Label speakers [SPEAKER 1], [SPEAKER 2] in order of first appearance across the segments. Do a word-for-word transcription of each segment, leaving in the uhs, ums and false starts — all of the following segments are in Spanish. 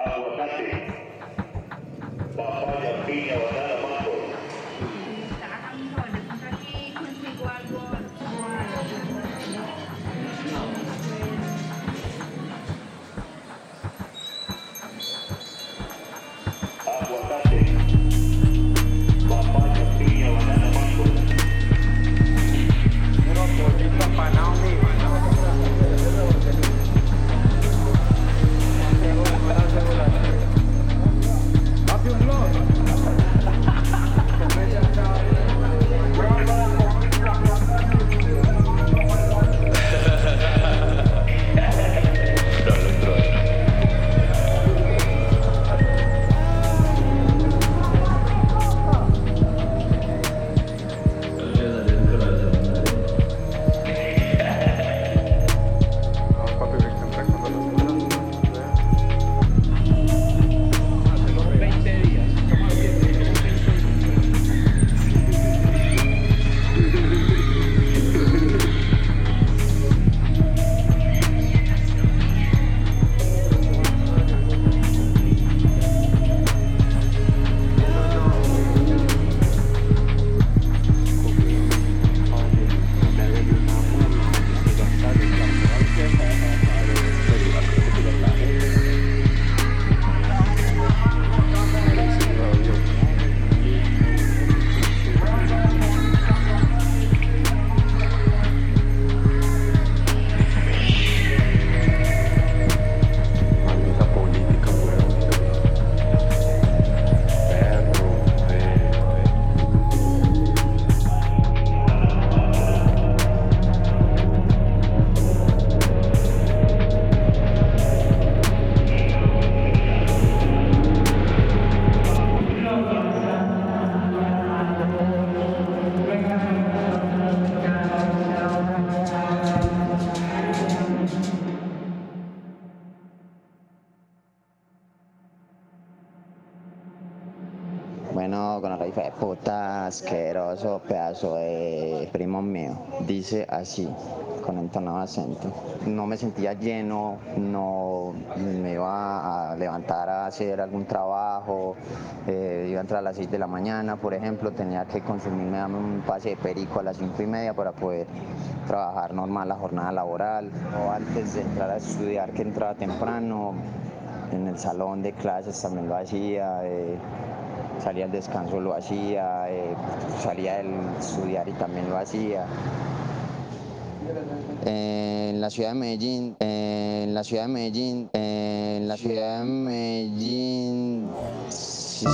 [SPEAKER 1] aguacate, papaya, piña, banana, mango. Aguacate, papaya, piña, banana, mango.
[SPEAKER 2] Puro pollito empanado, mi. Papi, un blog. Papi, ven, siempre cuando los unos veinte días. Maldita política, weón. Perro,
[SPEAKER 3] Bueno, con la hijo de puta, asqueroso, pedazo de primo mío. Dice así, con entonado acento. No me sentía lleno, no me iba a levantar a hacer algún trabajo, eh, iba a entrar a las seis de la mañana, por ejemplo, tenía que consumirme dame un pase de perico a las cinco y media para poder trabajar normal la jornada laboral. O antes de entrar a estudiar, que entraba temprano, en el salón de clases también lo hacía. eh, Salía al descanso, lo hacía, eh, salía del estudiar y también lo hacía. Eh, en la ciudad de Medellín, eh, en la ciudad de Medellín, eh, en la ciudad de Medellín. sí,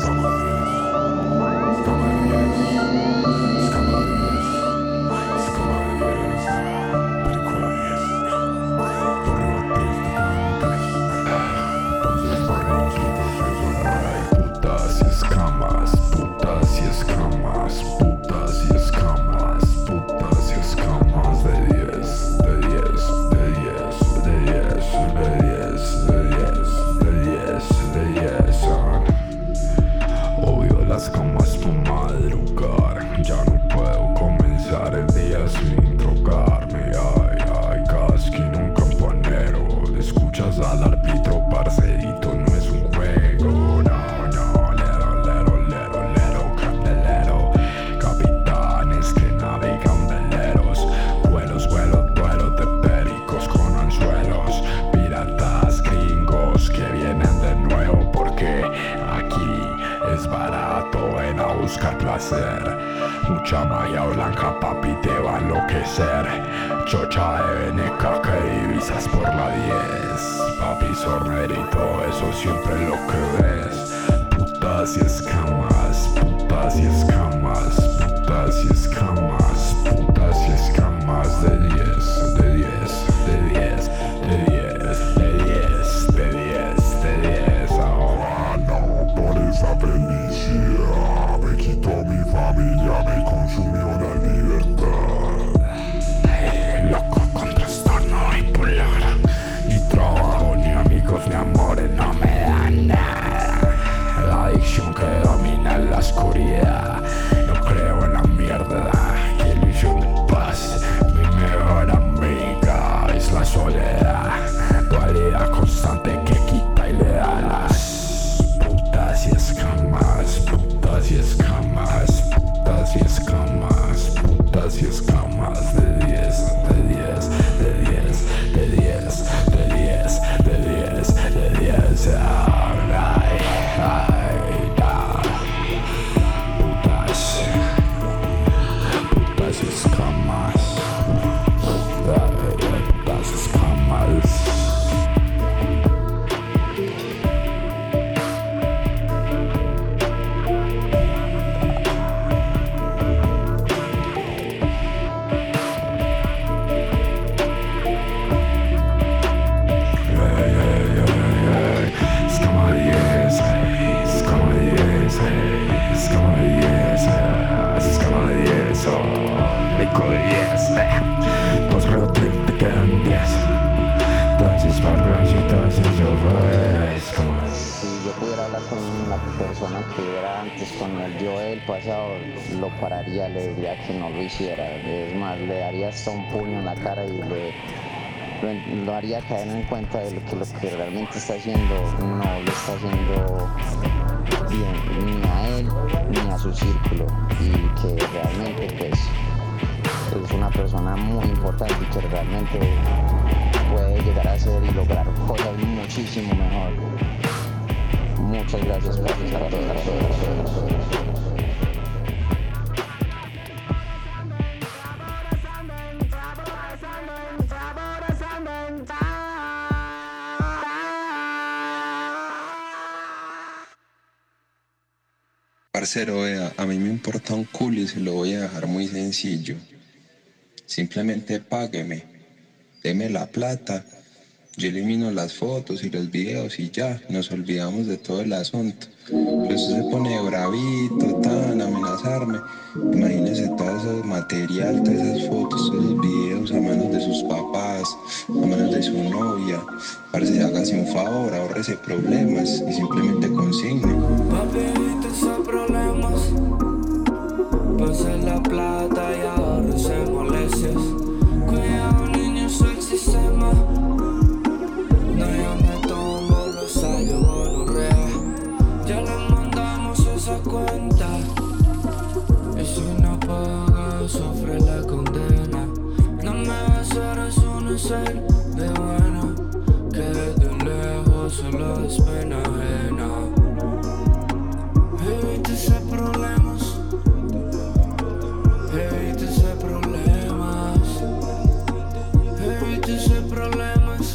[SPEAKER 4] Putas y escamas, putas y escamas, putas y escamas, putas y escamas de diez, de diez, de diez, de diez, de diez, de diez, de diez, de diez. Obvio las camas para madrugar, ya no puedo comenzar el día sin drogarme. Ay, ay, cada esquina un campanero, escuchas al árbitro, parcerito, no es un juego, no, no, lero, lero, lero, lero, candelero, capitanes que navegan veleros, vuelos, vuelos, vuelos de pericos con anzuelos, piratas gringos que vienen de nuevo porque aquí es barato, ven a buscar placer, mucha malla blanca papi te va a enloquecer, chocha de veneca que divisas por la diez, papi sornerito, eso siempre es lo que ves, putas y escamas, putas y escamas, putas y escamas, putas y escamas de diez, de diez, de diez, de diez, de diez, de diez, de diez. Ahora no, por esa felicidad me quitó mi familia, me consumió la libertad. Hey, loco con trastorno bipolar, ni trabajo, ni amigos, ni amores no me dan nada. La adicción que domina en la oscuridad, no creo en la mierda, ilusión de paz. Mi mejor amiga es la soledad, dualidad constante que quita y le da la
[SPEAKER 3] Si yo pudiera hablar con la persona que era antes, con el yo del pasado, lo pararía, le diría que no lo hiciera. Es más, le daría hasta un puño en la cara y le, lo, lo haría caer en cuenta de lo que, lo que realmente está haciendo no lo está haciendo bien, ni a él ni a su círculo, y que realmente pues es una persona muy importante y que realmente puede llegar a hacer y lograr cosas muchísimo mejor. Muchas gracias por estar aquí.
[SPEAKER 5] Parcero, vea, a mí me importa un culo y se lo voy a dejar muy sencillo. Simplemente págueme, deme la plata, yo elimino las fotos y los videos y ya, nos olvidamos de todo el asunto. Pero usted se pone bravito, tan, amenazarme. Imagínese todo ese material, todas esas fotos, todos esos videos a manos de sus papás, a manos de su novia. Parce, hágase un favor, ahórrese problemas y simplemente consigne.
[SPEAKER 6] Papi, evítese problemas, pase la plata y ahórrese molestias. Cuidado, niños, el sistema. No llame tombo, lo salió gonorrea. Ya le mandamos esa cuenta. Y si no paga, sufre la condena. No me va a hacer eso, no ser de buena. Que desde lejos solo es pena ajena. Evítese problemas. Evítese problemas. Evítese problemas.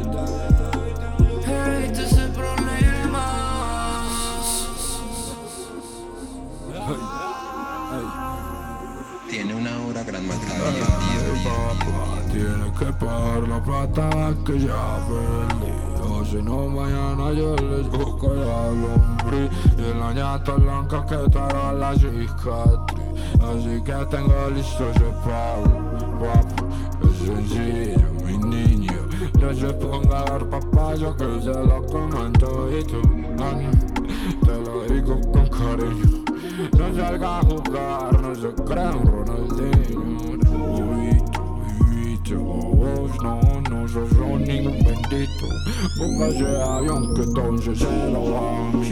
[SPEAKER 6] Evítese problemas.
[SPEAKER 5] Tiene una hora gran matada.
[SPEAKER 4] Tiene que pagar la plata que ya perdí. O si no, mañana yo les busco la lombriz y la ñata blanca que te hará la cicatriz. Así que tengo listo ese pago, guapo, es sencillo, mi niño. No se ponga a dar papayo que se lo comento y tú, nana, te lo digo con cariño. No salga a jugar, no se crea un Ronaldinho. Bobito, bebito, vos no, no sos ningún bendito. Busca ese avión que entonces se lo va a mí.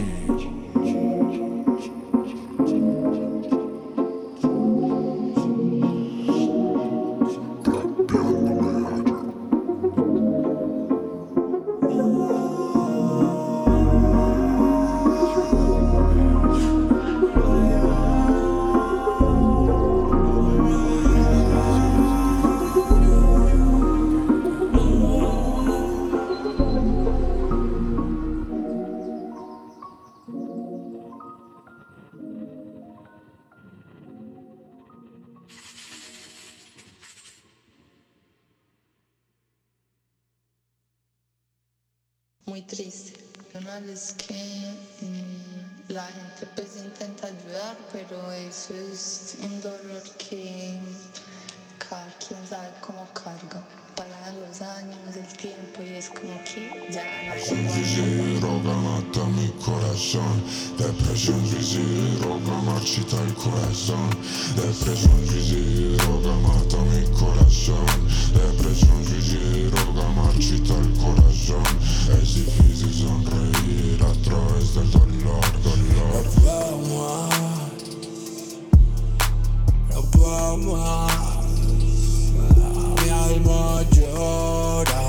[SPEAKER 7] Muy triste. Una es que mmm, la gente pues intenta ayudar, pero eso es un dolor que cada quien sabe cómo carga. Pasan los años, el tiempo y es como que ya no
[SPEAKER 4] Suicidi, droga, mata mi corazón. Depresión, suicidi, droga, marchita el corazón. Depresión, suicidi, droga, mata mi corazón. Depresión, suicidi, droga, marchita el corazón. Es difícil sonreír a través del dolor, dolor. No puedo más, no puedo más. Mi alma llora,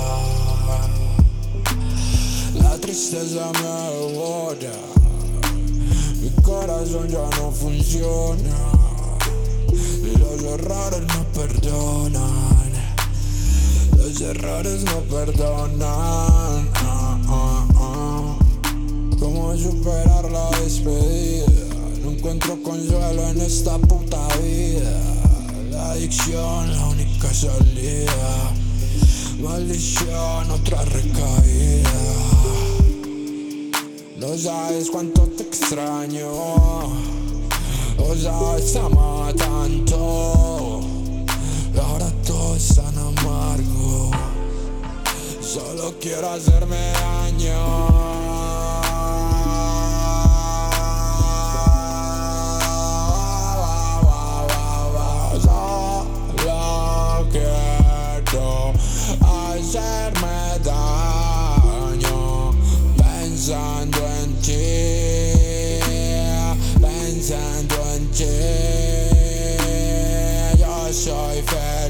[SPEAKER 4] la tristeza me devora, mi corazón ya no funciona, y los errores no perdonan.
[SPEAKER 6] Los errores no perdonan. Ah, ah, ah. ¿Cómo superar la despedida? No encuentro consuelo en esta puta vida. La adicción, la única salida. Maldición, otra recaída. No sabes cuánto te extraño. No sabes, amaba tanto. Y ahora todo es tan amargo. Solo quiero hacerme daño. Hacerme daño pensando en ti, pensando en ti. Yo soy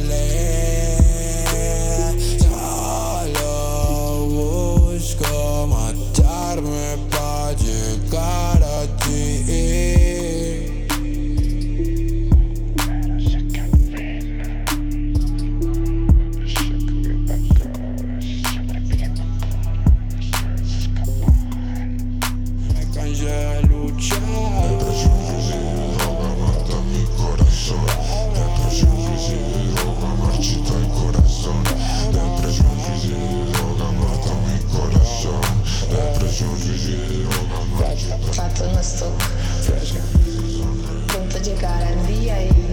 [SPEAKER 6] feliz, solo busco matarme para llegar a ti. De luchar. Depresión, suicidio, droga, mata mi corazón. Depresión, suicidio, droga, marchita el corazón. Depresión, suicidio, droga, mata mi corazón. Depresión, suicidio, droga, marchita.
[SPEAKER 7] Fatto il nostro pronto a giocare al via e